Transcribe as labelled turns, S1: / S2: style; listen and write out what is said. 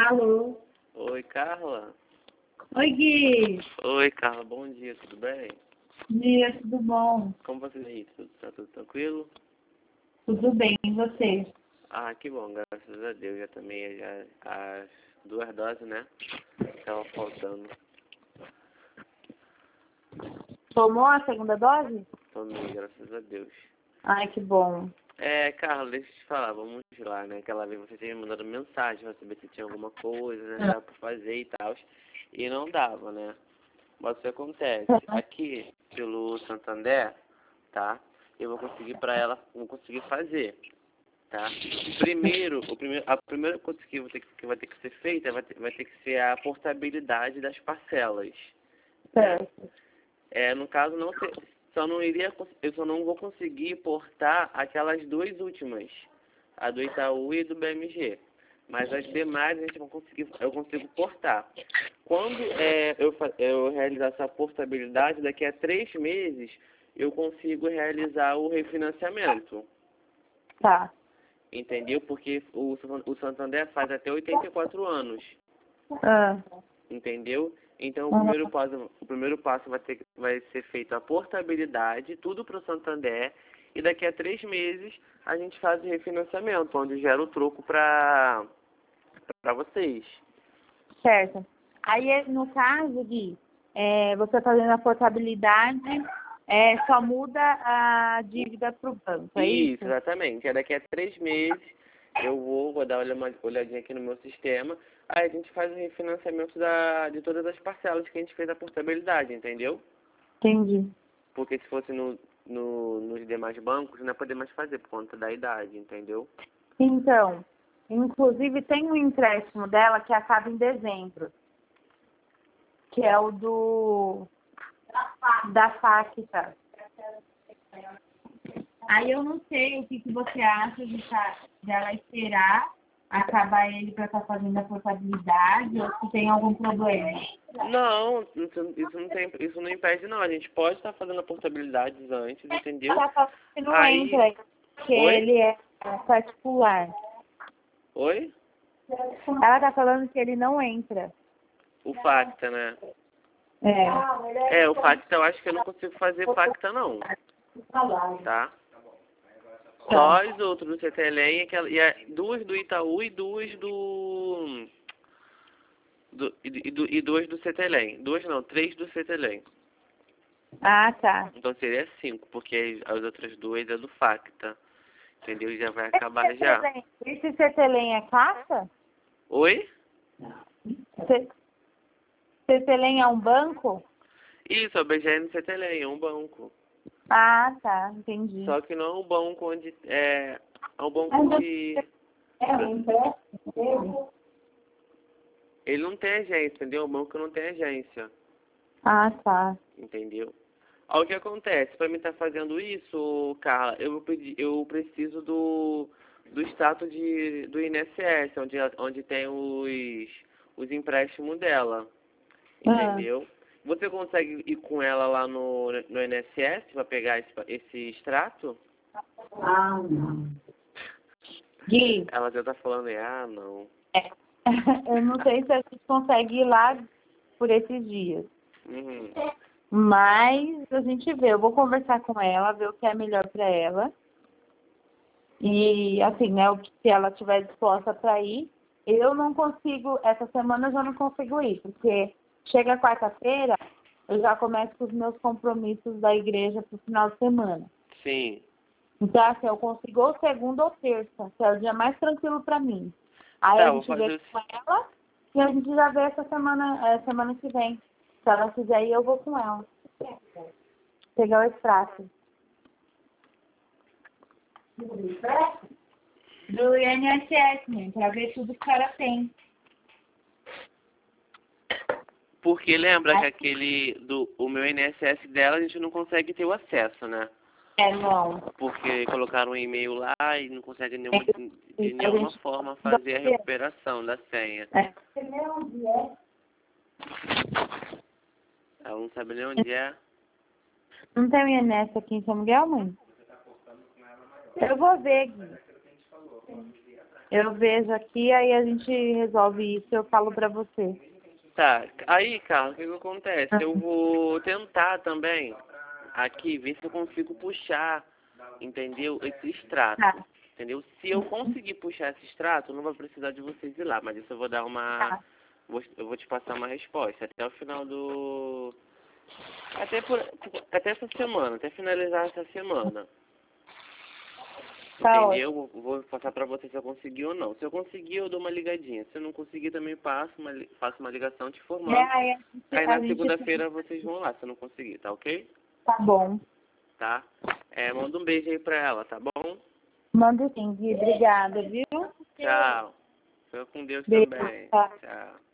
S1: Alô?
S2: Oi, Carla.
S1: Oi, Gui.
S2: Oi, Carla. Bom dia, tudo bem?
S1: Dia, tudo bom?
S2: Como você está aí? Tá tudo tranquilo?
S1: Tudo bem, e você?
S2: Ah, que bom, graças a Deus. Já também já as 2 doses, né? Tava faltando.
S1: Tomou a segunda dose?
S2: Tomei, graças a Deus.
S1: Ai, que bom.
S2: Carla, deixa eu te falar, vamos lá, né? Aquela vez você tinha me mandado mensagem pra saber se tinha alguma coisa, né? Dava pra fazer e tal. E não dava, né? Mas o que acontece? Aqui, pelo Santander, tá? Eu vou conseguir pra ela, vou conseguir fazer, tá? A primeira coisa que vai ter que ser feita vai ter que ser a portabilidade das parcelas, né?
S1: Certo.
S2: No caso, eu só não vou conseguir portar aquelas duas últimas, a do Itaú e do BMG. Mas as demais eu consigo portar. Quando eu realizar essa portabilidade, daqui a 3 meses, eu consigo realizar o refinanciamento.
S1: Tá.
S2: Entendeu? Porque o Santander faz até 84 anos.
S1: Ah.
S2: Entendeu? Então
S1: Uhum.
S2: o primeiro passo vai ser feito a portabilidade, tudo para o Santander, e daqui a 3 meses a gente faz o refinanciamento, onde gera o troco para vocês.
S1: Certo. Aí, no caso, Gui, você fazendo a portabilidade, só muda a dívida para o banco, é isso?
S2: Isso, exatamente. Daqui a 3 meses eu vou dar uma olhadinha aqui no meu sistema, aí a gente faz o refinanciamento de todas as parcelas que a gente fez a portabilidade, entendeu?
S1: Entendi.
S2: Porque se fosse nos demais bancos, não ia poder mais fazer por conta da idade, entendeu?
S1: Então, inclusive tem um empréstimo dela que acaba em dezembro, que é o da FACTA. Aí eu não sei o que você acha dela esperar acabar ele para estar fazendo a portabilidade ou se tem algum problema.
S2: Não, isso não impede não. A gente pode estar fazendo a portabilidade antes, entendeu?
S1: Ela tá falando que não
S2: Aí,
S1: entra, porque
S2: oi?
S1: ele é particular.
S2: Oi?
S1: Ela tá falando que ele não entra.
S2: O FACTA, né?
S1: É.
S2: O FACTA eu acho que eu não consigo fazer FACTA não, tá? Só as outras do CTLM duas do Itaú e duas e duas do CTLM. Duas não, 3 do CTLM.
S1: Ah, tá.
S2: Então seria 5, porque as outras duas é do FACTA. Entendeu? E já vai acabar já.
S1: Esse CTLM é caixa?
S2: Oi?
S1: CTLM é um banco?
S2: Isso, a BGN CTLM é um banco.
S1: Ah, tá. Entendi.
S2: Só que não é um banco onde é um banco que
S1: um empréstimo dele?
S2: ele não tem agência, entendeu? O banco não tem agência,
S1: Ah, tá.
S2: entendeu? Aí o que acontece? Para mim estar fazendo isso, Carla, eu preciso do status do INSS, onde tem os empréstimos dela, entendeu? Você consegue ir com ela lá no INSS para pegar esse extrato?
S1: Ah, não. Gui,
S2: Ela já tá falando, não.
S1: eu não sei se a gente consegue ir lá por esses dias.
S2: Uhum.
S1: Mas a gente vê. Eu vou conversar com ela, ver o que é melhor para ela. E, assim, né, se ela estiver disposta para ir. Eu não consigo, essa semana eu já não consigo ir, porque chega quarta-feira, eu já começo com os meus compromissos da igreja pro final de semana.
S2: Sim.
S1: Então, assim, eu consigo ou segunda ou terça, que é o dia mais tranquilo para mim. Aí
S2: Tá,
S1: a
S2: vou
S1: gente
S2: fazer
S1: vê com ela e a gente já vê essa semana que vem. Se ela quiser ir, eu vou com ela. Pegar o extrato. Do INSS, né? Pra ver tudo que ela tem.
S2: Porque lembra que o meu INSS dela a gente não consegue ter o acesso, né?
S1: Não.
S2: Porque colocaram um e-mail lá e não consegue de nenhuma forma fazer a recuperação da senha. Ela não sabe nem onde é.
S1: Não tem o INSS aqui em São Miguel, mãe? Eu vou ver, Gui. Eu vejo aqui, aí a gente resolve isso, eu falo pra você.
S2: Tá, aí, Carlos, o que acontece? Eu vou tentar também aqui ver se eu consigo puxar, entendeu? Esse extrato,
S1: Tá,
S2: entendeu? Se eu conseguir puxar esse extrato, não vai precisar de vocês ir lá, mas isso eu vou dar uma...
S1: tá.
S2: Eu vou te passar uma resposta até o final do... Até essa semana, até finalizar essa semana.
S1: Tá
S2: Entendeu?
S1: ótimo.
S2: Vou passar pra você se eu conseguir ou não. Se eu conseguir, eu dou uma ligadinha. Se eu não conseguir, também faço uma ligação te informando.
S1: Aí
S2: Aí
S1: a
S2: na
S1: gente
S2: segunda-feira vocês vão lá, se eu não conseguir, tá ok?
S1: tá bom.
S2: Tá? Manda um beijo aí pra ela, tá bom?
S1: Manda sim, Gui. Obrigada, viu?
S2: Tchau. Fica com Deus
S1: Beijo.
S2: também.
S1: Tá.
S2: Tchau.